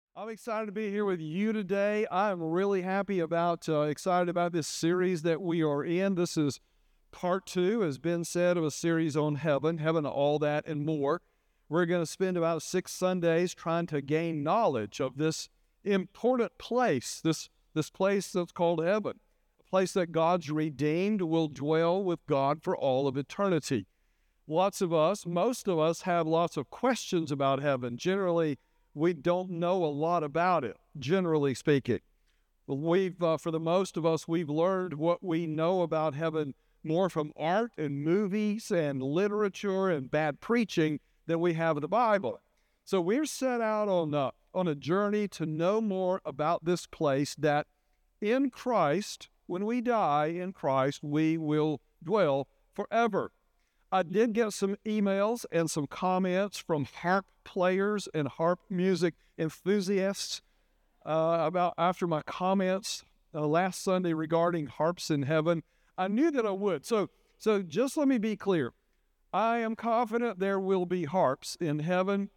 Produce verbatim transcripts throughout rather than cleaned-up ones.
I'm excited to be here with you today. I'm really happy about, uh, excited about this series that we are in. This is part two, as Ben said, of a series on heaven, heaven, all that and more. We're going to spend about six Sundays trying to gain knowledge of this important place, this, this place that's called heaven, a place that God's redeemed will dwell with God for all of eternity. Lots of us, most of us, have lots of questions about heaven. Generally, we don't know a lot about it, generally speaking. We've, uh, for the most of us, we've learned what we know about heaven more from art and movies and literature and bad preaching than we have in the Bible. So we're set out on a, on a journey to know more about this place that in Christ, when we die in Christ, we will dwell forever. I did get some emails and some comments from harp players and harp music enthusiasts uh, about after my comments uh, last Sunday regarding harps in heaven. I knew that I would. So, so just let me be clear. I am confident there will be harps in heaven.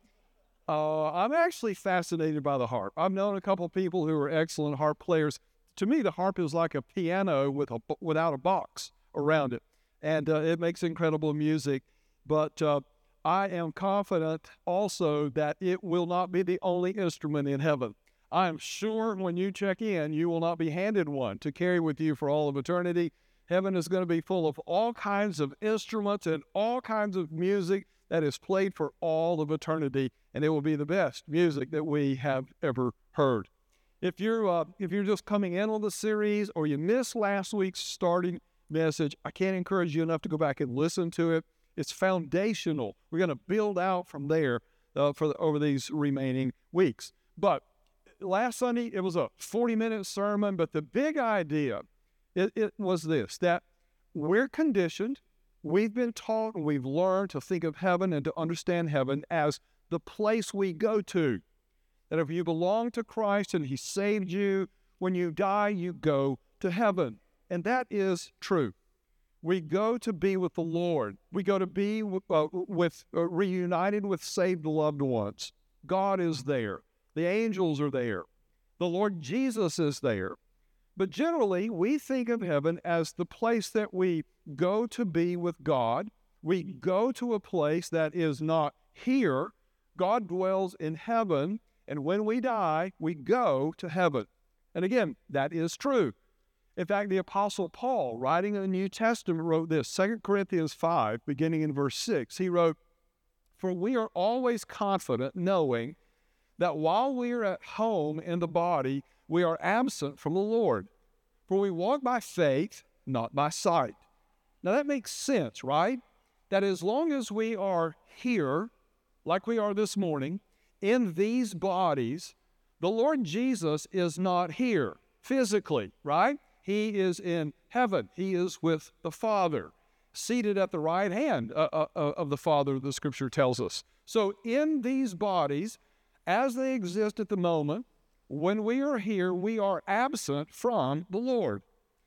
Uh, I'm actually fascinated by the harp. I've known a couple of people who are excellent harp players. To me, the harp is like a piano with a, without a box around it. And uh, it makes incredible music. But uh, I am confident also that it will not be the only instrument in heaven. I am sure when you check in, you will not be handed one to carry with you for all of eternity. Heaven is going to be full of all kinds of instruments and all kinds of music that is played for all of eternity. And it will be the best music that we have ever heard. If you're, uh, if you're just coming in on the series or you missed last week's starting message, I can't encourage you enough to go back and listen to it. It's foundational. We're going to build out from there uh, for the, over these remaining weeks. But last Sunday, it was a forty-minute sermon, but the big idea, it, it was this, that we're conditioned, we've been taught, and we've learned to think of heaven and to understand heaven as the place we go to. That if you belong to Christ and He saved you, when you die, you go to heaven. And that is true. We go to be with the Lord. We go to be with, uh, with uh, reunited with saved loved ones. God is there. The angels are there. The Lord Jesus is there. But generally, we think of heaven as the place that we go to be with God. We go to a place that is not here. God dwells in heaven, and when we die, we go to heaven. And again, that is true. In fact, the Apostle Paul, writing in the New Testament, wrote this, Second Corinthians five, beginning in verse six. He wrote, "For we are always confident, knowing that while we are at home in the body, we are absent from the Lord. For we walk by faith, not by sight." Now that makes sense, right? That as long as we are here, like we are this morning, in these bodies, the Lord Jesus is not here physically, right? He is in heaven. He is with the Father, seated at the right hand uh, uh, of the Father, the Scripture tells us. So in these bodies, as they exist at the moment, when we are here, we are absent from the Lord.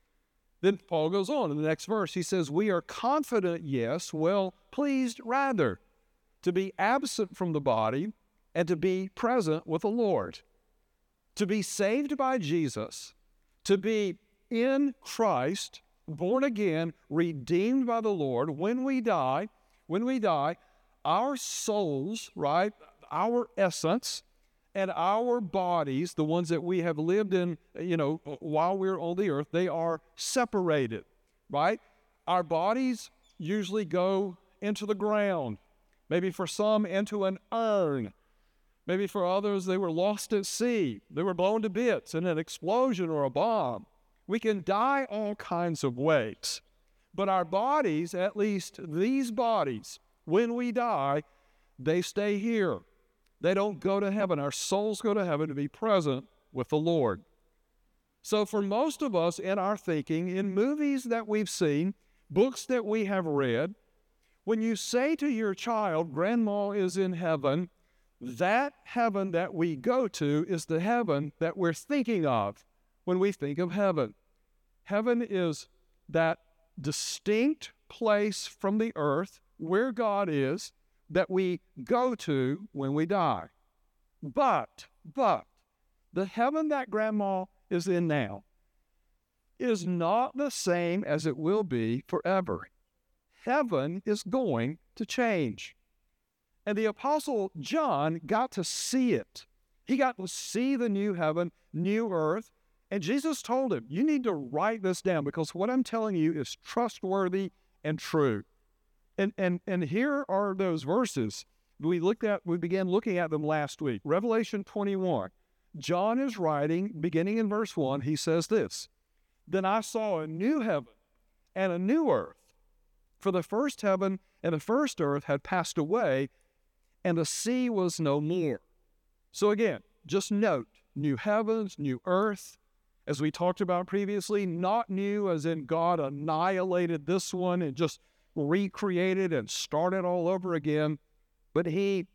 Then Paul goes on in the next verse. He says, "We are confident, yes, well pleased rather, to be absent from the body and to be present with the Lord." To be saved by Jesus, to be in Christ, born again, redeemed by the Lord, when we die, when we die, our souls, right, our essence, and our bodies, the ones that we have lived in, you know, while we're on the earth, they are separated, right? Our bodies usually go into the ground, maybe for some into an urn. Maybe for others, they were lost at sea. They were blown to bits in an explosion or a bomb. We can die all kinds of ways. But our bodies, at least these bodies, when we die, they stay here. They don't go to heaven. Our souls go to heaven to be present with the Lord. So for most of us in our thinking, in movies that we've seen, books that we have read, when you say to your child, "Grandma is in heaven," that heaven that we go to is the heaven that we're thinking of when we think of heaven. Heaven is that distinct place from the earth where God is that we go to when we die. But, but, the heaven that grandma is in now is not the same as it will be forever. Heaven is going to change. And the Apostle John got to see it. He got to see the new heaven, new earth. And Jesus told him, you need to write this down because what I'm telling you is trustworthy and true. And, and, and here are those verses. We looked at, we began looking at them last week. Revelation twenty-one. John is writing, beginning in verse one, he says this, then I saw a new heaven and a new earth. For the first heaven and the first earth had passed away, and the sea was no more. So again, just note, new heavens, new earth, as we talked about previously, not new as in God annihilated this one and just recreated and started all over again, but he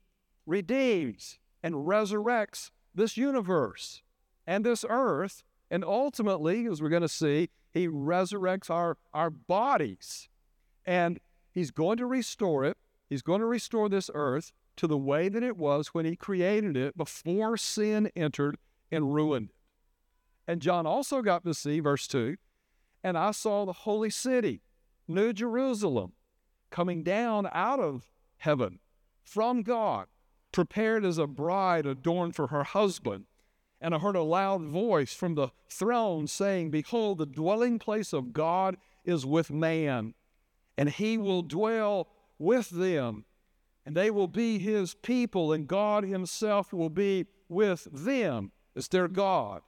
redeems and resurrects this universe and this earth, and ultimately, as we're going to see, he resurrects our, our bodies, and he's going to restore it. He's going to restore this earth to the way that it was when he created it before sin entered and ruined it. And John also got to see, verse two, and I saw the holy city, New Jerusalem, coming down out of heaven from God, prepared as a bride adorned for her husband. And I heard a loud voice from the throne saying, behold, the dwelling place of God is with man, and he will dwell with them, and they will be his people, and God himself will be with them as their God.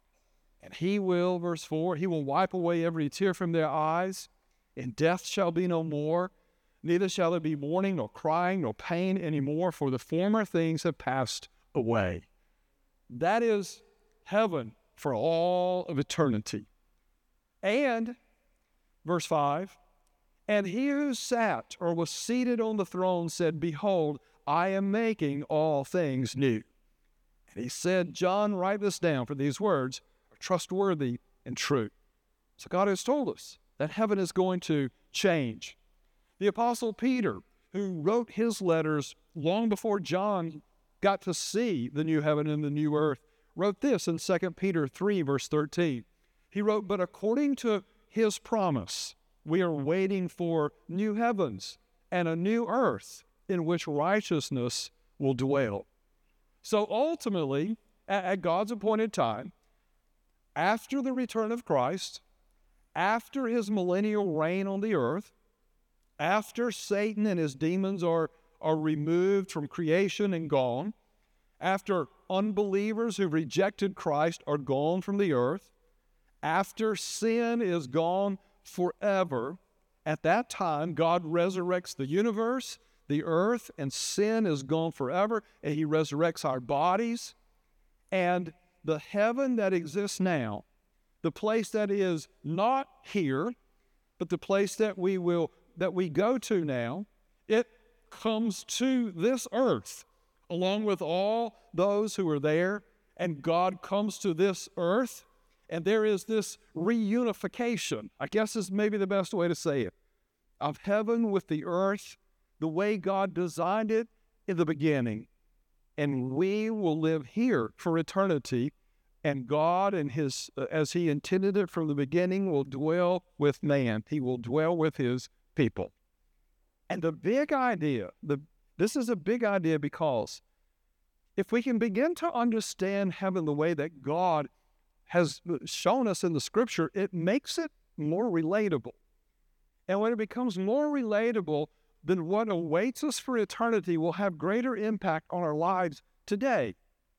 And he will, verse four, he will wipe away every tear from their eyes, and death shall be no more, neither shall there be mourning, nor crying, nor pain anymore, for the former things have passed away. That is heaven for all of eternity. And, verse five, and he who sat or was seated on the throne said, behold, I am making all things new. And he said, John, write this down, for these words are trustworthy and true. So God has told us that heaven is going to change. The Apostle Peter, who wrote his letters long before John got to see the new heaven and the new earth, wrote this in Second Peter three, verse thirteen. He wrote, but according to his promise, we are waiting for new heavens and a new earth in which righteousness will dwell. So ultimately, at God's appointed time, after the return of Christ, after his millennial reign on the earth, after Satan and his demons are, are removed from creation and gone, after unbelievers who rejected Christ are gone from the earth, after sin is gone forever, at that time, God resurrects the universe, the earth, and sin is gone forever, and he resurrects our bodies. And the heaven that exists now, the place that is not here, but the place that we will, that we go to now, it comes to this earth, along with all those who are there, and God comes to this earth, and there is this reunification, I guess is maybe the best way to say it, of heaven with the earth, the way God designed it in the beginning. And we will live here for eternity, and God, and his, uh, as he intended it from the beginning, will dwell with man. He will dwell with his people. And the big idea, the this is a big idea because if we can begin to understand heaven the way that God has shown us in the Scripture, it makes it more relatable. And when it becomes more relatable, then what awaits us for eternity will have greater impact on our lives today.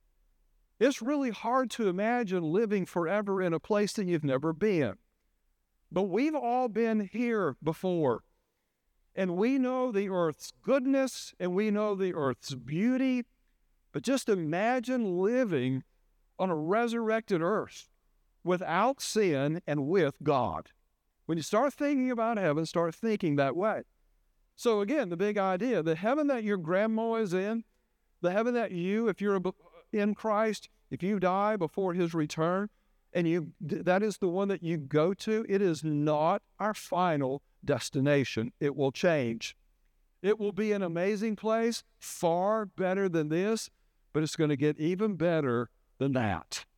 It's really hard to imagine living forever in a place that you've never been. But we've all been here before. And we know the earth's goodness, and we know the earth's beauty. But just imagine living on a resurrected earth without sin and with God. When you start thinking about heaven, start thinking that way. So again, the big idea, the heaven that your grandma is in, the heaven that you, if you're in Christ, if you die before his return, and you that is the one that you go to, it is not our final destination. It will change. It will be an amazing place, far better than this, but it's going to get even better than that.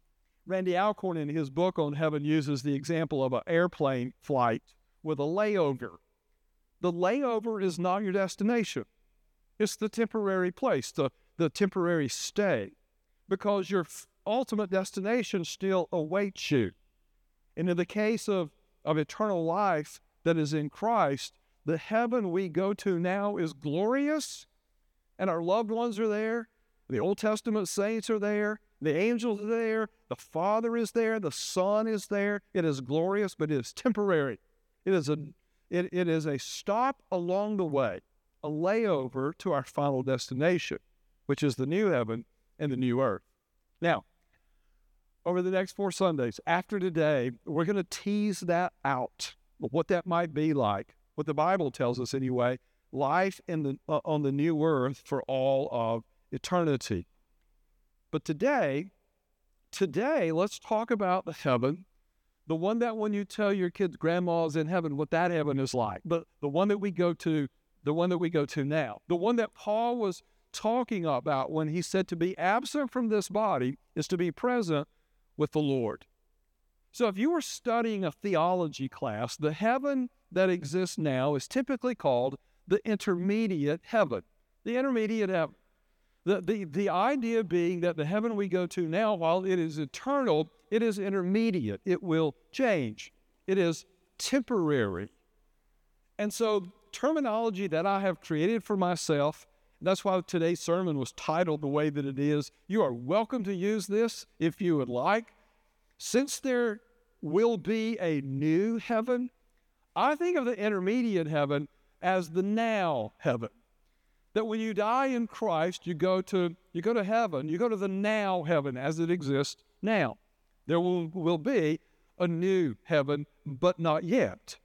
Randy Alcorn, in his book on heaven, uses the example of an airplane flight with a layover. The layover is not your destination. It's the temporary place, the, the temporary stay, because your f- ultimate destination still awaits you. And in the case of, of eternal life that is in Christ, the heaven we go to now is glorious, and our loved ones are there. The Old Testament saints are there. The angels are there. The Father is there. The Son is there. It is glorious, but it is temporary. It is a, it, it is a stop along the way, a layover to our final destination, which is the new heaven and the new earth. Now, over the next four Sundays, after today, we're going to tease that out, what that might be like, what the Bible tells us anyway, life in the uh, on the new earth for all of eternity. But today, today, let's talk about the heaven, the one that when you tell your kids grandma's in heaven, what that heaven is like, but the one that we go to, the one that we go to now, the one that Paul was talking about when he said to be absent from this body is to be present with the Lord. So if you were studying a theology class, the heaven that exists now is typically called the intermediate heaven. The intermediate heaven. The, the, the idea being that the heaven we go to now, while it is eternal, it is intermediate. It will change. It is temporary. And so terminology that I have created for myself, that's why today's sermon was titled the way that it is. You are welcome to use this if you would like. Since there will be a new heaven, I think of the intermediate heaven as the now heaven. That when you die in Christ, you go to you go to heaven, you go to the now heaven as it exists now. There will, will be a new heaven, but not yet.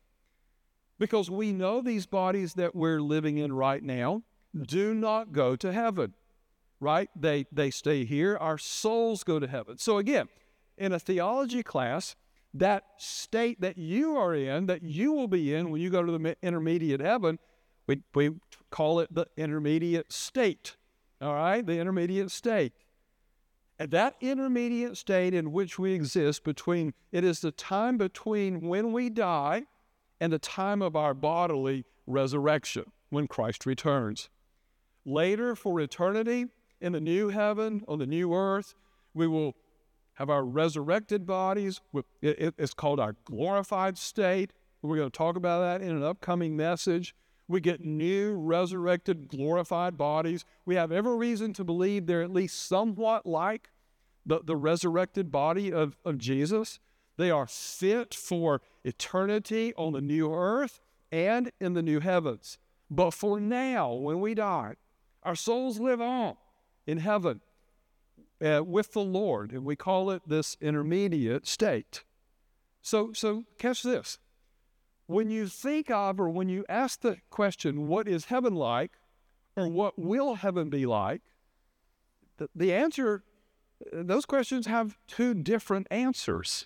Because we know these bodies that we're living in right now do not go to heaven, right? They, they stay here. Our souls go to heaven. So again, in a theology class, that state that you are in, that you will be in when you go to the intermediate heaven, we, we call it the intermediate state, all right? The intermediate state. And that intermediate state in which we exist between, it is the time between when we die and the time of our bodily resurrection, when Christ returns. Later, for eternity, in the new heaven, on the new earth, we will have our resurrected bodies. It's called our glorified state. We're going to talk about that in an upcoming message. We get new, resurrected, glorified bodies. We have every reason to believe they're at least somewhat like the, the resurrected body of, of Jesus. They are fit for eternity on the new earth and in the new heavens. But for now, when we die, our souls live on in heaven uh, with the Lord, and we call it this intermediate state. So, so catch this. When you think of, or when you ask the question, what is heaven like, or what will heaven be like, the, the answer, those questions have two different answers.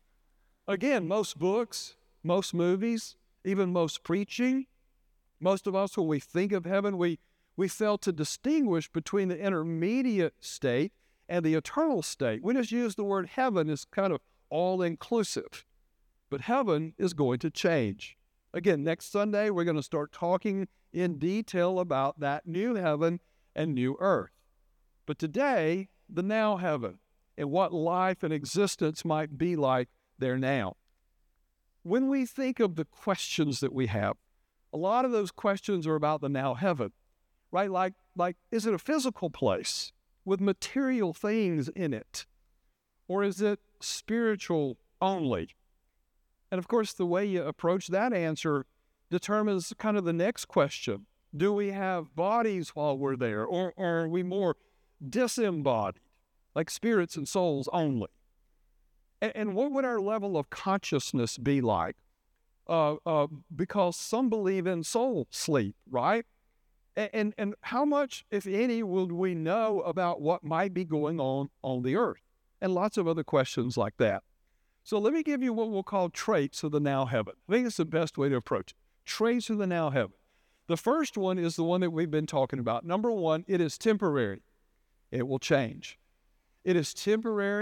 Again, most books, most movies, even most preaching, most of us, when we think of heaven, we, we fail to distinguish between the intermediate state and the eternal state. We just use the word heaven as kind of all-inclusive. But heaven is going to change. Again, next Sunday, we're going to start talking in detail about that new heaven and new earth. But today, the now heaven and what life and existence might be like there now. When we think of the questions that we have, a lot of those questions are about the now heaven, right? Like, like, is it a physical place with material things in it? Or is it spiritual only? And of course, the way you approach that answer determines kind of the next question. Do we have bodies while we're there, or, or are we more disembodied, like spirits and souls only? And, and what would our level of consciousness be like? Uh, uh, because some believe in soul sleep, right? And, and, and how much, if any, would we know about what might be going on on the earth? And lots of other questions like that. So let me give you what we'll call traits of the now heaven. I think it's the best way to approach it. Traits of the now heaven. The first one is the one that we've been talking about. Number one, it is temporary. It will change. It is temporary,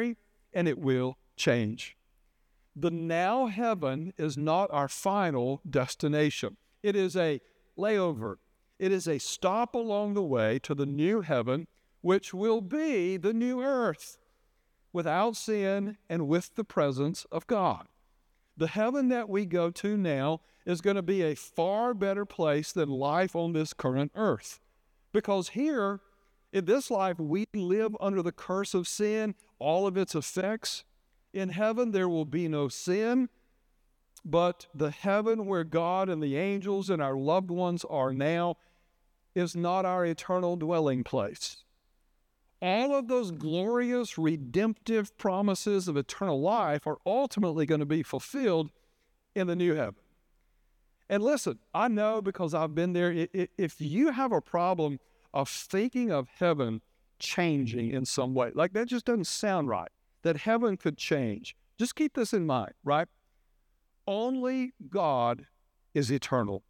and it will change. The now heaven is not our final destination. It is a layover. It is a stop along the way to the new heaven, which will be the new earth, without sin and with the presence of God. The heaven that we go to now is going to be a far better place than life on this current earth. Because here, in this life, we live under the curse of sin, all of its effects. In heaven, there will be no sin, but the heaven where God and the angels and our loved ones are now is not our eternal dwelling place. All of those glorious, redemptive promises of eternal life are ultimately going to be fulfilled in the new heaven. And listen, I know because I've been there, if you have a problem of thinking of heaven changing in some way, like that just doesn't sound right, that heaven could change, just keep this in mind, right? Only God is eternal.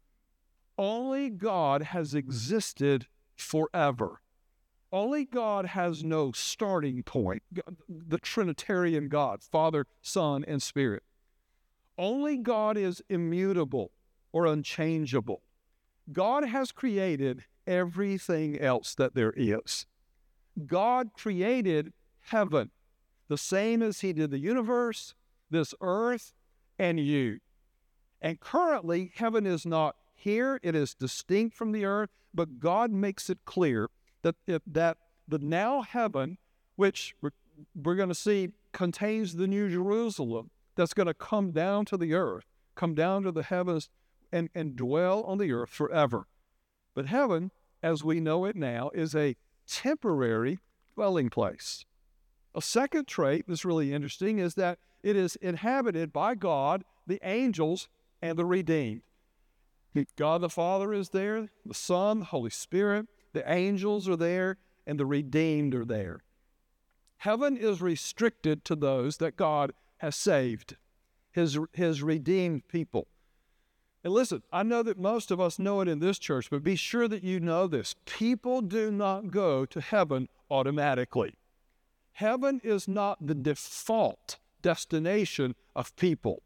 Only God has existed forever. Only God has no starting point, the Trinitarian God, Father, Son, and Spirit. Only God is immutable or unchangeable. God has created everything else that there is. God created heaven, the same as He did the universe, this earth, and you. And currently, heaven is not here. It is distinct from the earth, but God makes it clear that, if, that the now heaven, which we're, we're going to see contains the New Jerusalem, that's going to come down to the earth, come down to the heavens, and, and dwell on the earth forever. But heaven, as we know it now, is a temporary dwelling place. A second trait that's really interesting is that it is inhabited by God, the angels, and the redeemed. God the Father is there, the Son, the Holy Spirit, the angels are there, and the redeemed are there. Heaven is restricted to those that God has saved, his, his redeemed people. And listen, I know that most of us know it in this church, but be sure that you know this. People do not go to heaven automatically. Heaven is not the default destination of people.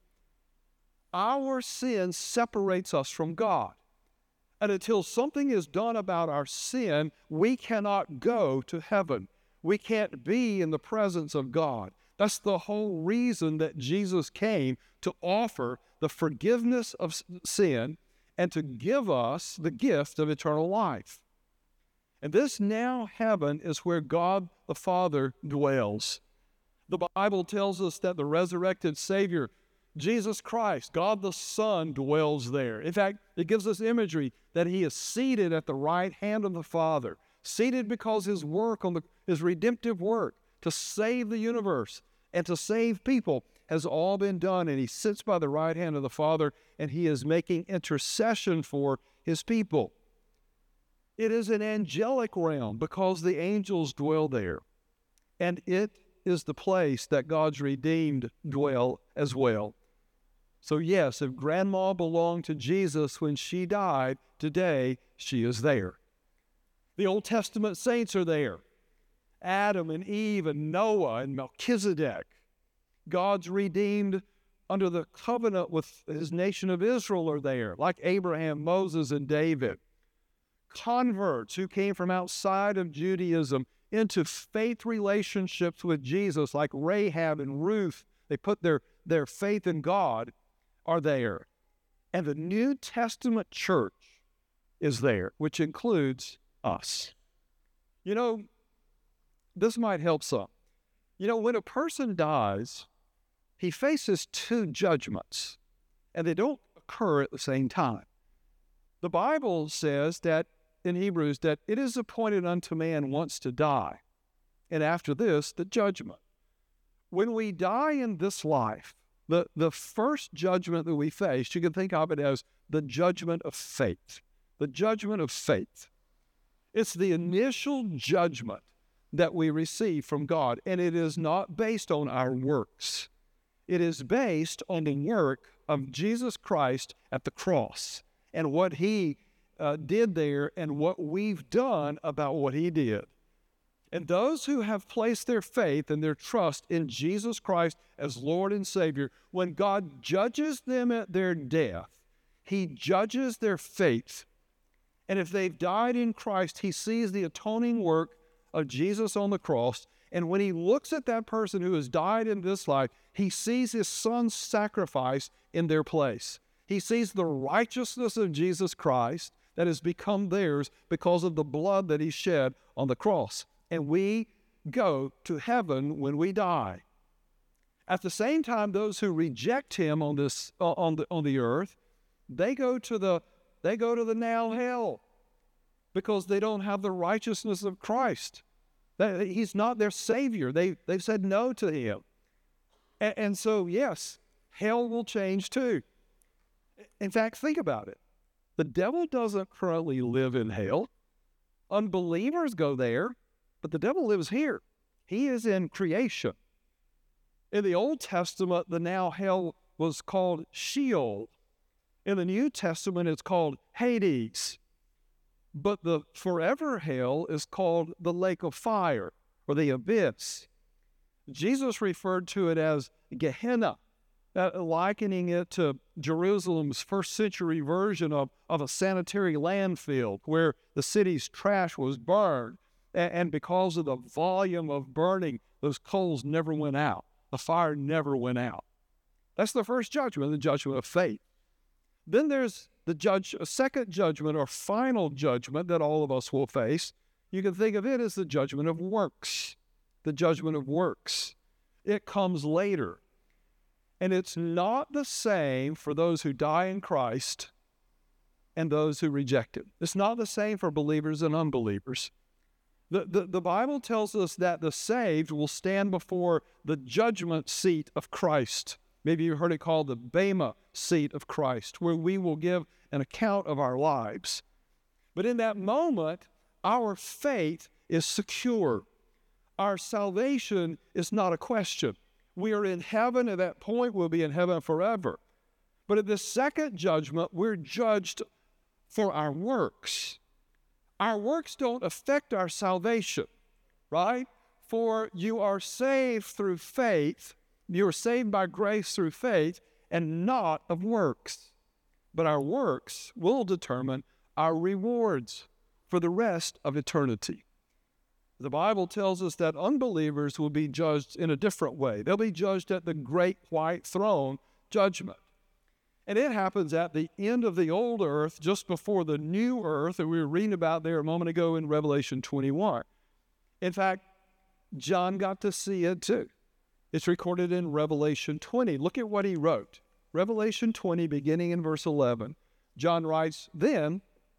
Our sin separates us from God. And until something is done about our sin, we cannot go to heaven. We can't be in the presence of God. That's the whole reason that Jesus came, to offer the forgiveness of sin and to give us the gift of eternal life. And this now heaven is where God the Father dwells. The Bible tells us that the resurrected Savior, Jesus Christ, God the Son, dwells there. In fact, it gives us imagery that He is seated at the right hand of the Father, seated because His work on the, His redemptive work to save the universe and to save people has all been done, and He sits by the right hand of the Father, and He is making intercession for His people. It is an angelic realm because the angels dwell there, and it is the place that God's redeemed dwell as well. So yes, if Grandma belonged to Jesus when she died, today she is there. The Old Testament saints are there. Adam and Eve and Noah and Melchizedek. God's redeemed under the covenant with His nation of Israel are there, like Abraham, Moses, and David. Converts who came from outside of Judaism into faith relationships with Jesus, like Rahab and Ruth, they put their, their faith in God, are there. And the New Testament church is there, which includes us. You know, this might help some. You know, when a person dies, he faces two judgments, and they don't occur at the same time. The Bible says that in Hebrews that it is appointed unto man once to die, and after this, the judgment. When we die in this life, the, the first judgment that we face, you can think of it as the judgment of faith. The judgment of faith. It's the initial judgment that we receive from God, and it is not based on our works. It is based on the work of Jesus Christ at the cross and what He uh, did there and what we've done about what He did. And those who have placed their faith and their trust in Jesus Christ as Lord and Savior, when God judges them at their death, he judges their faith. And if they've died in Christ, he sees the atoning work of Jesus on the cross. And when he looks at that person who has died in this life, he sees his son's sacrifice in their place. He sees the righteousness of Jesus Christ that has become theirs because of the blood that he shed on the cross. And we go to heaven when we die. At the same time, those who reject him on this uh, on the on the earth, they go to the they go to the now hell because they don't have the righteousness of Christ. They, he's not their Savior. They they've said no to him, and, and so yes, hell will change too. In fact, think about it. The devil doesn't currently live in hell. Unbelievers go there. But the devil lives here. He is in creation. In the Old Testament, the now hell was called Sheol. In the New Testament, it's called Hades. But the forever hell is called the lake of fire, or the abyss. Jesus referred to it as Gehenna, uh, likening it to Jerusalem's first century version of, of a sanitary landfill where the city's trash was burned. And because of the volume of burning, those coals never went out. The fire never went out. That's the first judgment, the judgment of faith. Then there's the judge, a second judgment or final judgment that all of us will face. You can think of it as the judgment of works. The judgment of works. It comes later. And it's not the same for those who die in Christ and those who reject him. It's not the same for believers and unbelievers. The, the, the Bible tells us that the saved will stand before the judgment seat of Christ. Maybe you heard it called the Bema seat of Christ, where we will give an account of our lives. But in that moment, our faith is secure. Our salvation is not a question. We are in heaven. At that point, we'll be in heaven forever. But at the second judgment, we're judged for our works. Our works don't affect our salvation, right? For you are saved through faith. You are saved by grace through faith and not of works. But our works will determine our rewards for the rest of eternity. The Bible tells us that unbelievers will be judged in a different way. They'll be judged at the great white throne judgment. And it happens at the end of the old earth, just before the new earth that we were reading about there a moment ago in Revelation twenty-one. In fact, John got to see it too. It's recorded in Revelation twenty. Look at what he wrote. Revelation twenty, beginning in verse eleven. John writes, "Then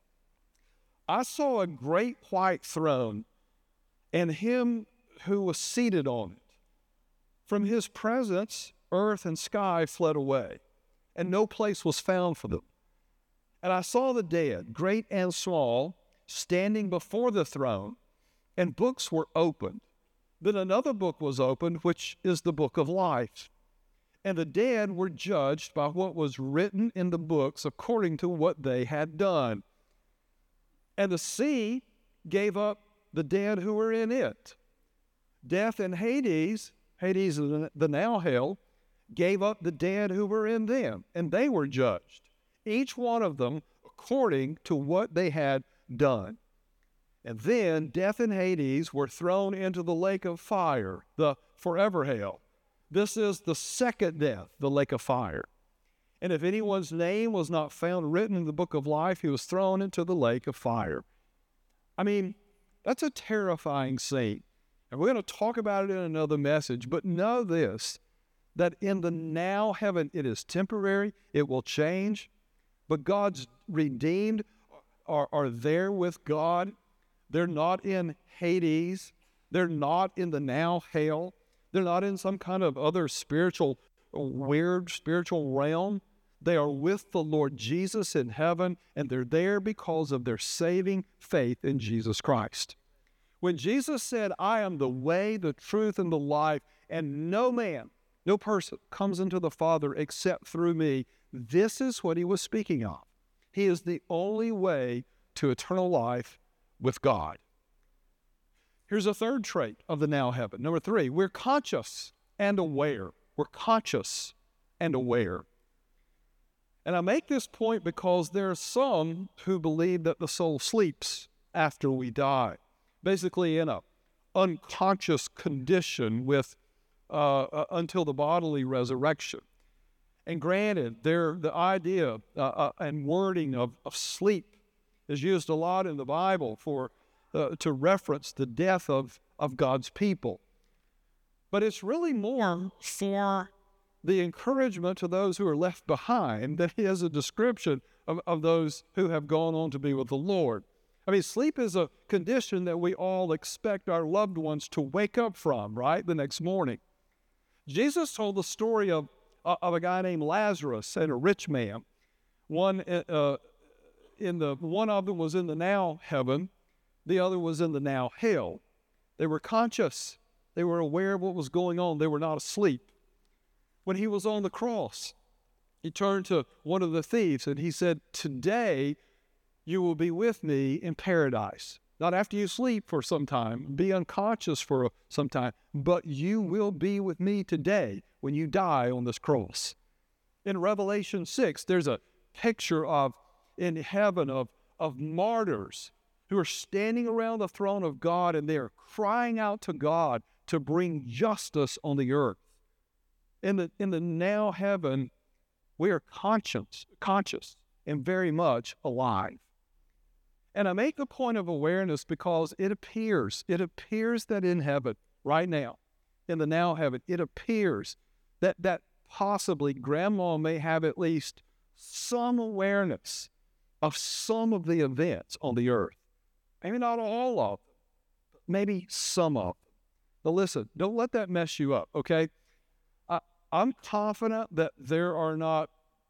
I saw a great white throne, and him who was seated on it. From his presence, earth and sky fled away, and no place was found for them. And I saw the dead, great and small, standing before the throne, and books were opened. Then another book was opened, which is the book of life. And the dead were judged by what was written in the books according to what they had done. And the sea gave up the dead who were in it. Death and Hades, Hades is the now hell, gave up the dead who were in them, and they were judged, each one of them according to what they had done. And then death and Hades were thrown into the lake of fire, the forever hell. This is the second death, the lake of fire. And if anyone's name was not found written in the book of life, he was thrown into the lake of fire." I mean, that's a terrifying scene. And we're going to talk about it in another message, but know this, that in the now heaven, it is temporary, it will change, but God's redeemed are, are there with God. They're not in Hades. They're not in the now hell. They're not in some kind of other spiritual, weird spiritual realm. They are with the Lord Jesus in heaven, and they're there because of their saving faith in Jesus Christ. When Jesus said, "I am the way, the truth, and the life, and no man, no person comes into the Father except through me," this is what he was speaking of. He is the only way to eternal life with God. Here's a third trait of the now heaven. Number three, we're conscious and aware. We're conscious and aware. And I make this point because there are some who believe that the soul sleeps after we die, basically in a unconscious condition with uh, uh, until the bodily resurrection. And granted, there the idea uh, uh, and wording of, of sleep is used a lot in the Bible for uh, to reference the death of, of God's people. But it's really more for the encouragement to those who are left behind than it is a description of, of those who have gone on to be with the Lord. I mean, sleep is a condition that we all expect our loved ones to wake up from, right, the next morning. Jesus told the story of, of a guy named Lazarus and a rich man. One, uh, in the, one of them was in the now heaven, the other was in the now hell. They were conscious. They were aware of what was going on. They were not asleep. When he was on the cross, he turned to one of the thieves and he said, "Today you will be with me in paradise." Not after you sleep for some time, be unconscious for some time, but you will be with me today when you die on this cross. In Revelation six, there's a picture of, in heaven, of, of martyrs who are standing around the throne of God and they're crying out to God to bring justice on the earth. In the, in the now heaven, we are conscious, conscious and very much alive. And I make the point of awareness because it appears, it appears that in heaven, right now, in the now heaven, it appears that, that possibly grandma may have at least some awareness of some of the events on the earth. Maybe not all of them, but maybe some of them. But listen, don't let that mess you up, okay? I, I'm confident that there are not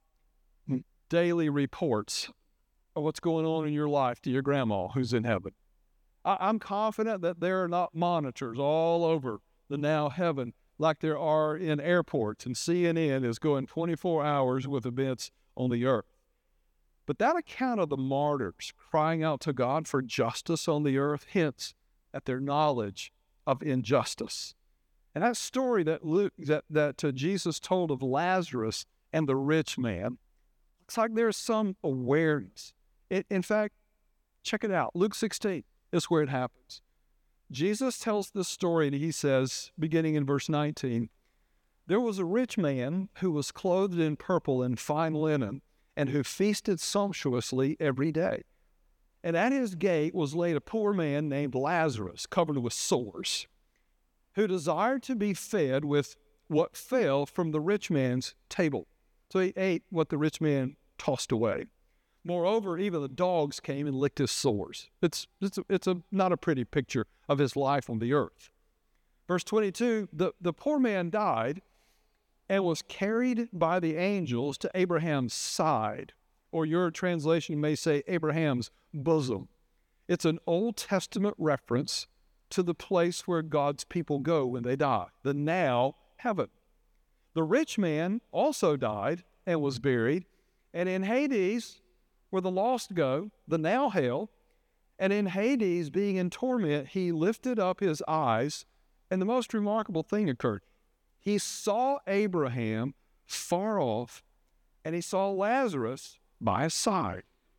daily reports of what's going on in your life to your grandma who's in heaven. I, I'm confident that there are not monitors all over the now heaven like there are in airports, and C N N is going twenty-four hours with events on the earth. But that account of the martyrs crying out to God for justice on the earth hints at their knowledge of injustice. And that story that Luke, that, that uh, Jesus told of Lazarus and the rich man, looks like there's some awareness. It, in fact, check it out. Luke sixteen is where it happens. Jesus tells this story and he says, beginning in verse nineteen, "There was a rich man who was clothed in purple and fine linen, and who feasted sumptuously every day. And at his gate was laid a poor man named Lazarus, covered with sores, who desired to be fed with what fell from the rich man's table." So he ate what the rich man tossed away. "Moreover, even the dogs came and licked his sores." It's, it's, a, it's a, not a pretty picture of his life on the earth. Verse twenty-two, the, the poor man died and was carried by the angels to Abraham's side, or your translation may say Abraham's bosom. It's an Old Testament reference to the place where God's people go when they die, the now heaven. The rich man also died and was buried, and in Hades, where the lost go, the now hell, and in Hades, being in torment, he lifted up his eyes, and the most remarkable thing occurred. He saw Abraham far off, and he saw Lazarus by his side.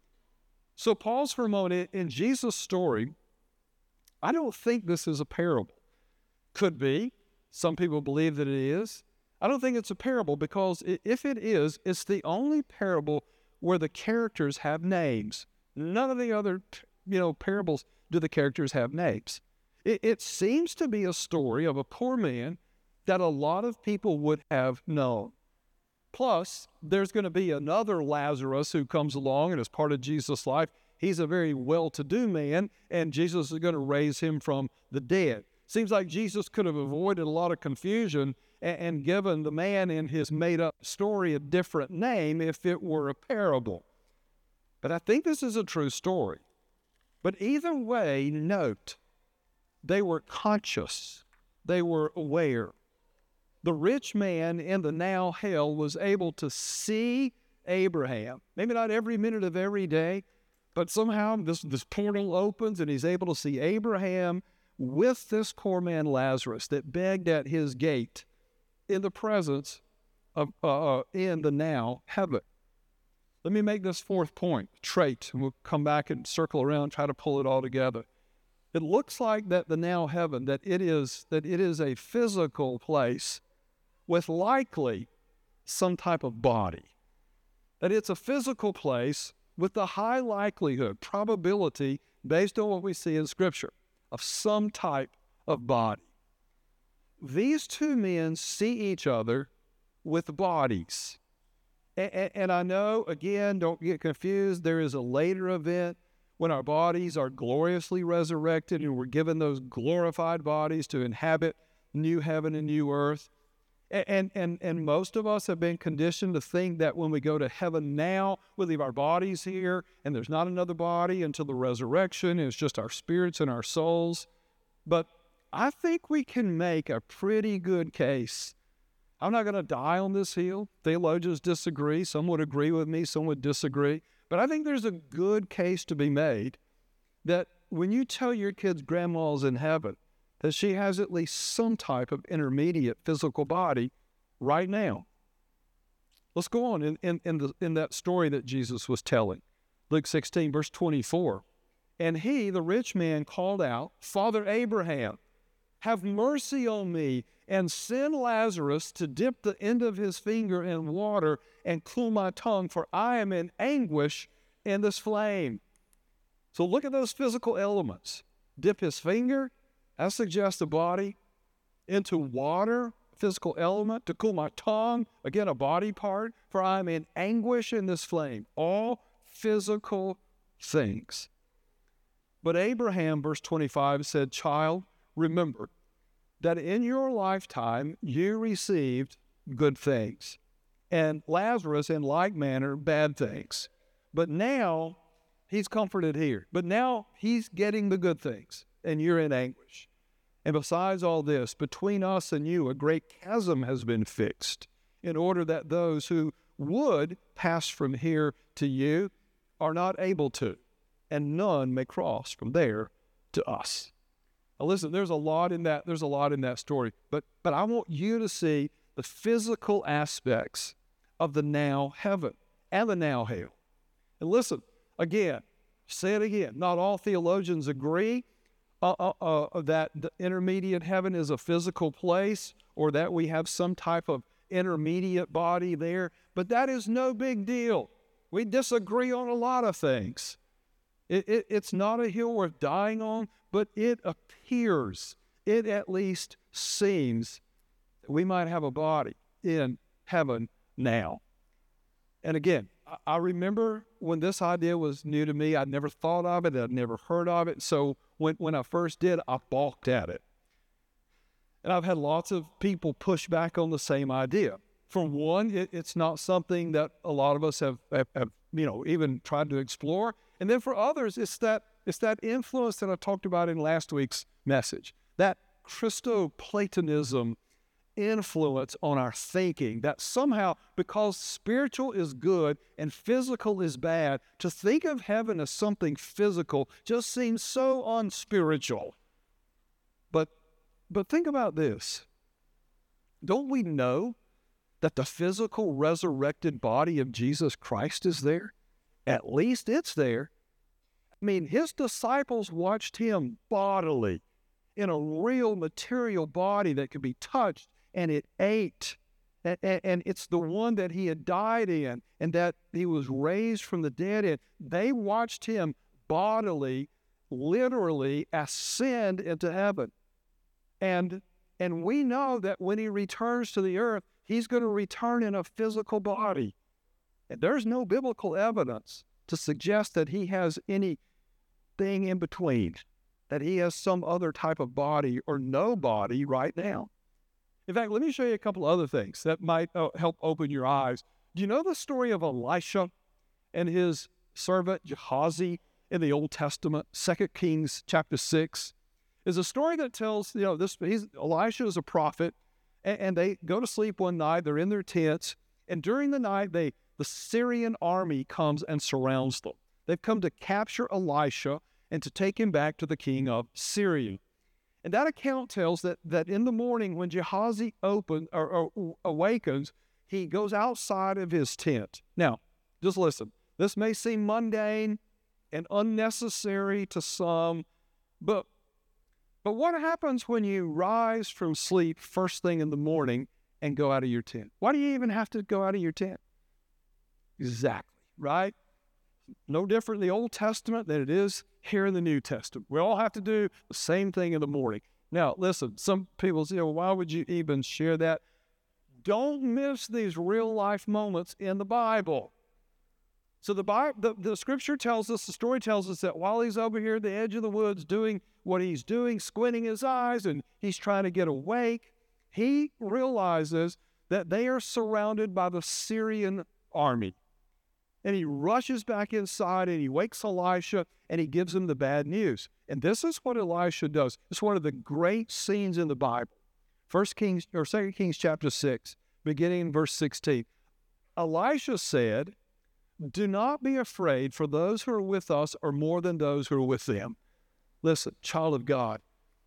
So pause for a moment. In Jesus' story, I don't think this is a parable. Could be. Some people believe that it is. I don't think it's a parable because if it is, it's the only parable where the characters have names. None of the other, you know, parables do the characters have names. It, it seems to be a story of a poor man that a lot of people would have known. Plus, there's going to be another Lazarus who comes along and is part of Jesus' life. He's a very well-to-do man, and Jesus is going to raise him from the dead. Seems like Jesus could have avoided a lot of confusion and, and given the man in his made-up story a different name if it were a parable. But I think this is a true story. But either way, note, they were conscious. They were aware. The rich man in the now hell was able to see Abraham, maybe not every minute of every day, but somehow this, this portal opens and he's able to see Abraham with this poor man Lazarus that begged at his gate in the presence of, uh, uh, in the now heaven. Let me make this fourth point, trait, and we'll come back and circle around and try to pull it all together. It looks like that the now heaven, that it is, that it is a physical place with likely some type of body. That it's a physical place with the high likelihood, probability, based on what we see in Scripture, of some type of body. These two men see each other with bodies. And, and I know, again, don't get confused, there is a later event when our bodies are gloriously resurrected and we're given those glorified bodies to inhabit new heaven and new earth. And, and, and most of us have been conditioned to think that when we go to heaven now, we leave our bodies here and there's not another body until the resurrection. It's just our spirits and our souls. But I think we can make a pretty good case. I'm not going to die on this hill. Theologians disagree. Some would agree with me. Some would disagree. But I think there's a good case to be made that when you tell your kids grandma's in heaven, that she has at least some type of intermediate physical body right now. Let's go on in, in, in, the, in that story that Jesus was telling. Luke sixteen, verse twenty-four. And he, the rich man, called out, Father Abraham, have mercy on me, and send Lazarus to dip the end of his finger in water and cool my tongue, for I am in anguish in this flame. So look at those physical elements. Dip his finger, that suggests the body, into water, physical element, to cool my tongue, again, a body part, for I am in anguish in this flame. All physical things. But Abraham, verse twenty-five, said, Child, remember that in your lifetime you received good things, and Lazarus in like manner bad things. But now he's comforted here. But now he's getting the good things, and you're in anguish. And besides all this, between us and you, a great chasm has been fixed, in order that those who would pass from here to you are not able to, and none may cross from there to us. Now listen, there's a lot in that, there's a lot in that story, but, but I want you to see the physical aspects of the now heaven and the now hell. And listen, again, say it again, not all theologians agree uh, uh, uh, that the intermediate heaven is a physical place or that we have some type of intermediate body there, but that is no big deal. We disagree on a lot of things. It, it, it's not a hill worth dying on, but it appears, it at least seems, that we might have a body in heaven now. And again, I, I remember when this idea was new to me, I'd never thought of it, I'd never heard of it. So when, when I first did, I balked at it. And I've had lots of people push back on the same idea. For one, it, it's not something that a lot of us have, have, have, you know, even tried to explore. And then for others, it's that it's that influence that I talked about in last week's message, that Christo-Platonism influence on our thinking, that somehow, because spiritual is good and physical is bad, to think of heaven as something physical just seems so unspiritual. But, but think about this. Don't we know that the physical resurrected body of Jesus Christ is there? At least it's there. I mean, his disciples watched him bodily in a real material body that could be touched, and it ate. And, and, and it's the one that he had died in and that he was raised from the dead in. They watched him bodily, literally ascend into heaven. And, and we know that when he returns to the earth, he's going to return in a physical body. And there's no biblical evidence to suggest that he has anything in between, that he has some other type of body or no body right now. In fact, let me show you a couple other things that might uh, help open your eyes. Do you know the story of Elisha and his servant Gehazi in the Old Testament? Second Kings chapter six is a story that tells, you know, this. He's, Elisha is a prophet, and, and they go to sleep one night. They're in their tents, and during the night, they the Syrian army comes and surrounds them. They've come to capture Elisha and to take him back to the king of Syria. And that account tells that, that in the morning when Gehazi opened or, or awakens, he goes outside of his tent. Now, just listen. This may seem mundane and unnecessary to some, but, but what happens when you rise from sleep first thing in the morning and go out of your tent? Why do you even have to go out of your tent? Exactly, right? No different in the Old Testament than it is here in the New Testament. We all have to do the same thing in the morning. Now, listen, some people say, well, why would you even share that? Don't miss these real-life moments in the Bible. So the, Bible, the, the Scripture tells us, the story tells us that while he's over here at the edge of the woods doing what he's doing, squinting his eyes, and he's trying to get awake, he realizes that they are surrounded by the Syrian army. And he rushes back inside and he wakes Elisha and he gives him the bad news. And this is what Elisha does. It's one of the great scenes in the Bible. First Kings or Second Kings chapter six, beginning in verse sixteen. Elisha said, "Do not be afraid, for those who are with us are more than those who are with them." Listen, child of God,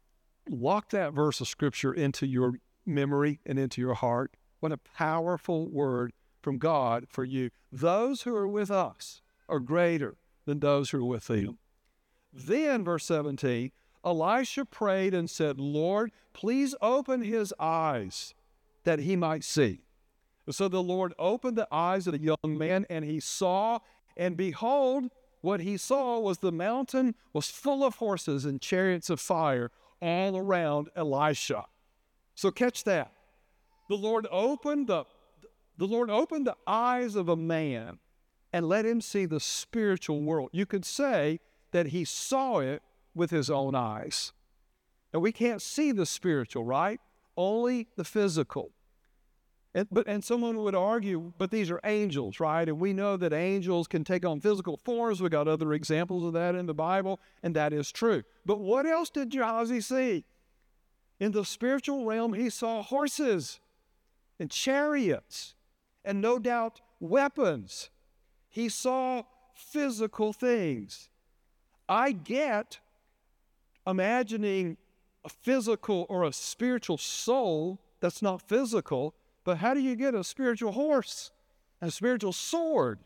lock that verse of Scripture into your memory and into your heart. What a powerful word from God for you. Those who are with us are greater than those who are with them. Then, verse seventeen, Elisha prayed and said, "Lord, please open his eyes that he might see." So the Lord opened the eyes of the young man, and he saw, and behold, what he saw was the mountain was full of horses and chariots of fire all around Elisha. So catch that. The Lord opened the The Lord opened the eyes of a man and let him see the spiritual world. You could say that he saw it with his own eyes. And we can't see the spiritual, right? Only the physical. And, but, and someone would argue, but these are angels, right? And we know that angels can take on physical forms. We got other examples of that in the Bible, and that is true. But what else did Gehazi see? In the spiritual realm, he saw horses and chariots, and no doubt weapons. He saw physical things. I get imagining a physical or a spiritual soul that's not physical, but how do you get a spiritual horse and a spiritual sword?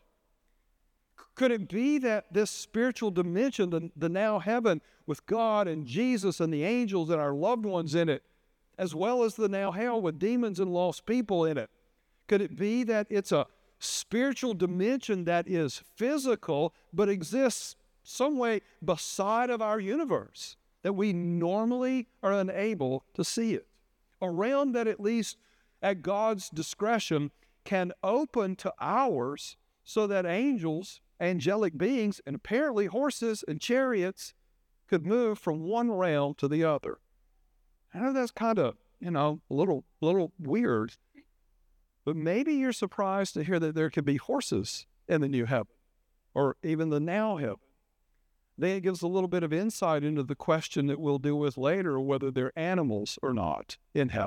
Could it be that this spiritual dimension, the, the now heaven with God and Jesus and the angels and our loved ones in it, as well as the now hell with demons and lost people in it, could it be that it's a spiritual dimension that is physical but exists some way beside of our universe that we normally are unable to see it? A realm that at least at God's discretion can open to ours so that angels, angelic beings, and apparently horses and chariots could move from one realm to the other. I know that's kind of, you know, a little, little weird. But maybe you're surprised to hear that there could be horses in the new heaven, or even the now heaven. Then it gives a little bit of insight into the question that we'll deal with later, whether they're animals or not in heaven.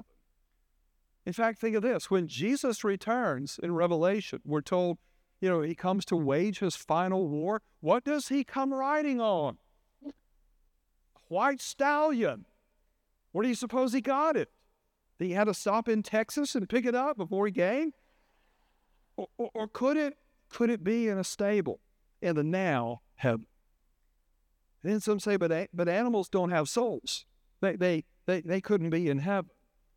In fact, think of this. When Jesus returns in Revelation, we're told, you know, he comes to wage his final war. What does he come riding on? A white stallion. Where do you suppose he got it? He had to stop in Texas and pick it up before he came? Or, or, or could it could it be in a stable in the now heaven? And then some say, but, but animals don't have souls. They, they, they, they couldn't be in heaven.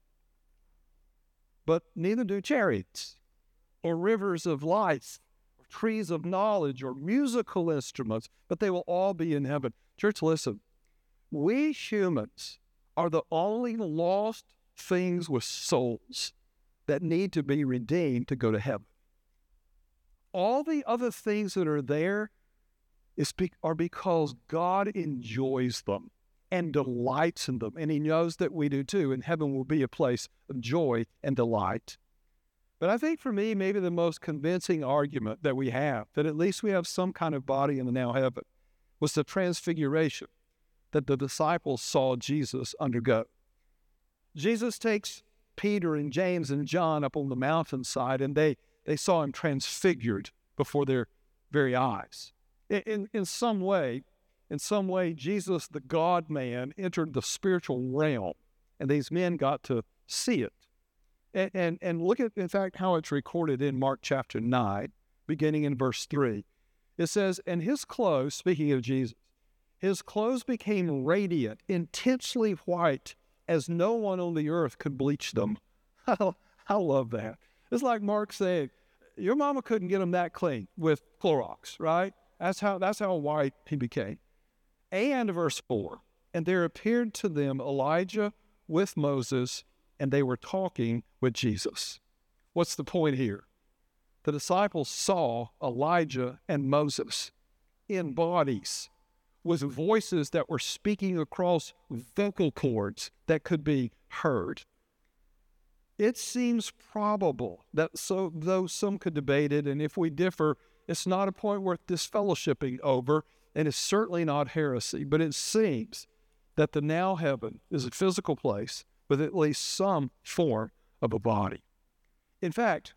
But neither do chariots or rivers of life or trees of knowledge or musical instruments, but they will all be in heaven. Church, listen. We humans are the only lost things with souls that need to be redeemed to go to heaven. All the other things that are there is be, are because God enjoys them and delights in them, and he knows that we do too, and heaven will be a place of joy and delight. But I think for me, maybe the most convincing argument that we have, that at least we have some kind of body in the now heaven, was the transfiguration that the disciples saw Jesus undergo. Jesus takes Peter and James and John up on the mountainside, and they, they saw him transfigured before their very eyes. In, in, in some way, In some way, Jesus, the God-man, entered the spiritual realm, and these men got to see it. And, and, and look at, in fact, how it's recorded in Mark chapter nine, beginning in verse three. It says, and his clothes, speaking of Jesus, his clothes became radiant, intensely white, as no one on the earth could bleach them. I, I love that. It's like Mark saying, your mama couldn't get him that clean with Clorox, right? That's how, that's how white he became. And verse four, and there appeared to them Elijah with Moses, and they were talking with Jesus. What's the point here? The disciples saw Elijah and Moses in bodies with voices that were speaking across vocal cords that could be heard. It seems probable that, so though some could debate it, and if we differ, it's not a point worth disfellowshipping over, and it's certainly not heresy, but it seems that the now heaven is a physical place with at least some form of a body. In fact,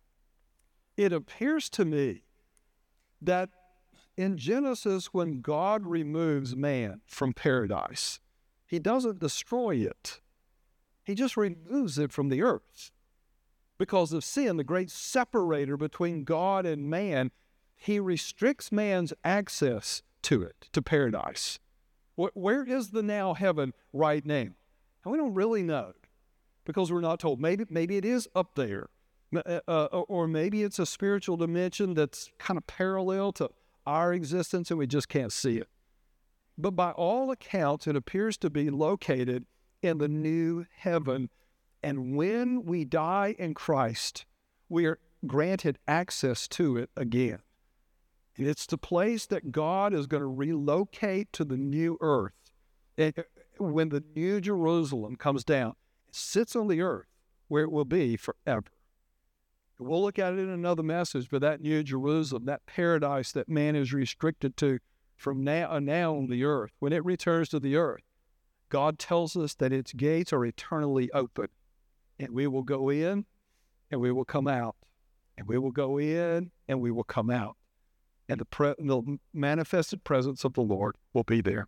it appears to me that in Genesis, when God removes man from paradise, he doesn't destroy it. He just removes it from the earth. Because of sin, the great separator between God and man, he restricts man's access to it, to paradise. Where is the now heaven right now? And we don't really know because we're not told. Maybe, maybe it is up there. Uh, or maybe it's a spiritual dimension that's kind of parallel to our existence and we just can't see it. But by all accounts, it appears to be located in the new heaven. And when we die in Christ, we are granted access to it again. And it's the place that God is going to relocate to the new earth. And when the new Jerusalem comes down, it sits on the earth where it will be forever. We'll look at it in another message, but that new Jerusalem, that paradise that man is restricted to from now, now on the earth, when it returns to the earth, God tells us that its gates are eternally open. And we will go in and we will come out. And we will go in and we will come out. And the, pre- the manifested presence of the Lord will be there.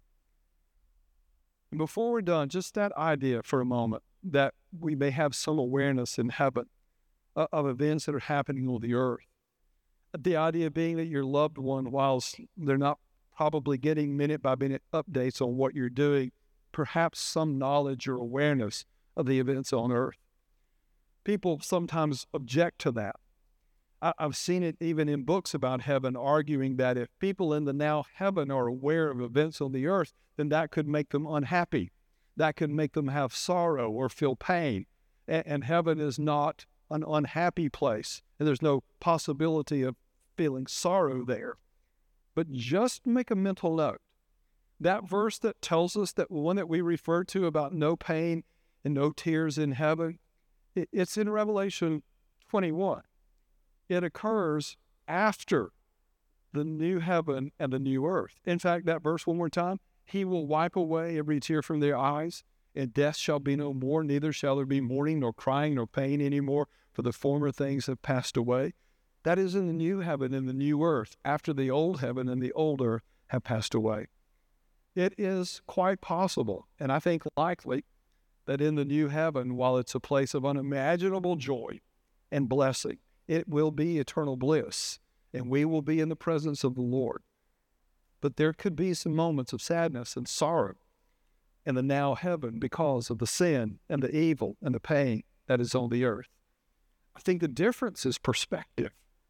And before we're done, just that idea for a moment that we may have some awareness in heaven uh, of events that are happening on the earth. The idea being that your loved one, whilst they're not probably getting minute by minute updates on what you're doing, perhaps some knowledge or awareness of the events on earth. People sometimes object to that. I, I've seen it even in books about heaven, arguing that if people in the now heaven are aware of events on the earth, then that could make them unhappy. That could make them have sorrow or feel pain. And, and heaven is not an unhappy place, and there's no possibility of feeling sorrow there. But just make a mental note. That verse that tells us that one that we refer to about no pain and no tears in heaven, it, it's in Revelation twenty-one. It occurs after the new heaven and the new earth. In fact, that verse one more time, he will wipe away every tear from their eyes, and death shall be no more, neither shall there be mourning, nor crying, nor pain anymore, for the former things have passed away. That is in the new heaven and the new earth, after the old heaven and the old earth have passed away. It is quite possible, and I think likely, that in the new heaven, while it's a place of unimaginable joy and blessing, it will be eternal bliss, and we will be in the presence of the Lord. But there could be some moments of sadness and sorrow in the now heaven because of the sin and the evil and the pain that is on the earth. I think the difference is perspective.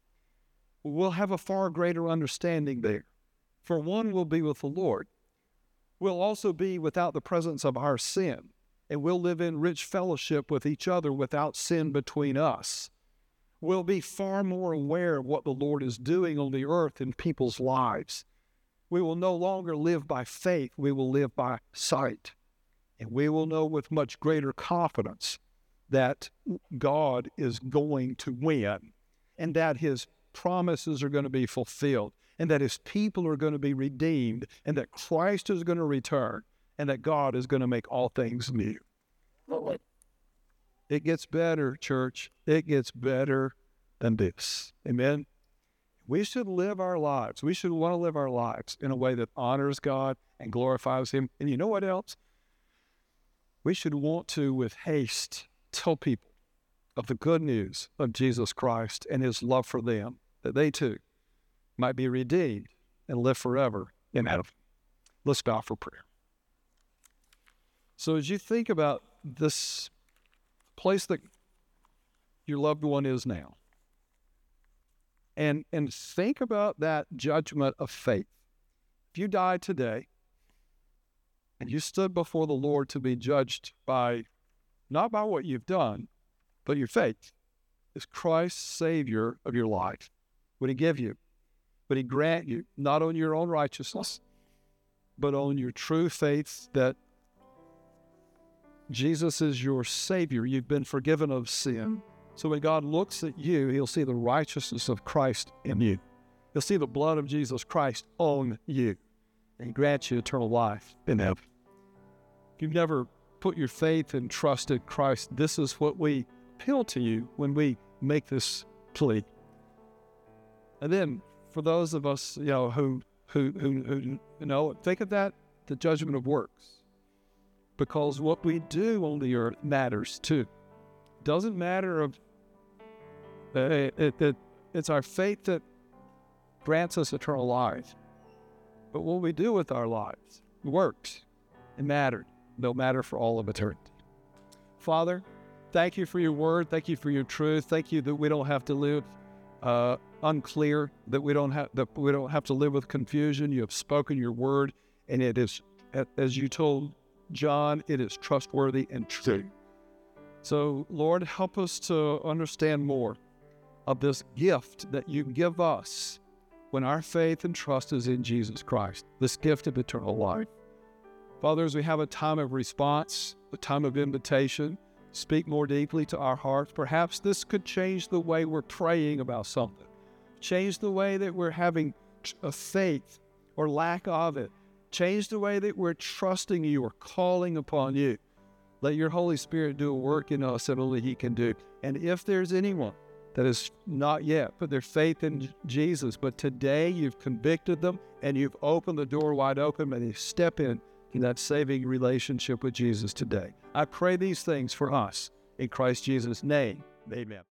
We'll have a far greater understanding there. For one, we'll be with the Lord. We'll also be without the presence of our sin, and we'll live in rich fellowship with each other without sin between us. We'll be far more aware of what the Lord is doing on the earth in people's lives. We will no longer live by faith, we will live by sight. And we will know with much greater confidence that God is going to win, and that his promises are going to be fulfilled, and that his people are going to be redeemed, and that Christ is going to return, and that God is going to make all things new. It gets better, church. It gets better than this. Amen? We should live our lives. We should want to live our lives in a way that honors God and glorifies Him. And you know what else? We should want to, with haste, tell people of the good news of Jesus Christ and His love for them, that they too might be redeemed and live forever in heaven. Let's bow for prayer. So as you think about this place that your loved one is now, and, and think about that judgment of faith. If you died today and you stood before the Lord to be judged by, not by what you've done, but your faith, is Christ Savior of your life? Would He give you? Would He grant you, not on your own righteousness, but on your true faith that Jesus is your Savior? You've been forgiven of sin. So when God looks at you, He'll see the righteousness of Christ in you. He'll see the blood of Jesus Christ on you, and grant you eternal life in heaven. If you've never put your faith and trust in Christ, this is what we appeal to you when we make this plea. And then for those of us, you know, who, who, who, who you know, think of that, the judgment of works. Because what we do on the earth matters too. Doesn't matter of, uh, it, it, it's our faith that grants us eternal life. But what we do with our lives works and mattered. They'll matter for all of eternity. Father, thank you for your word. Thank you for your truth. Thank you that we don't have to live uh, unclear, that we don't have that we don't have to live with confusion. You have spoken your word, and it is, as you told John, it is trustworthy and true. So, Lord, help us to understand more of this gift that you give us when our faith and trust is in Jesus Christ, this gift of eternal life. Father, as we have a time of response, a time of invitation, speak more deeply to our hearts. Perhaps this could change the way we're praying about something, change the way that we're having a faith or lack of it, change the way that we're trusting you or calling upon you. Let your Holy Spirit do a work in us that only He can do. And if there's anyone that has not yet put their faith in Jesus, but today you've convicted them and you've opened the door wide open, and they step in in that saving relationship with Jesus today. I pray these things for us in Christ Jesus' name. Amen.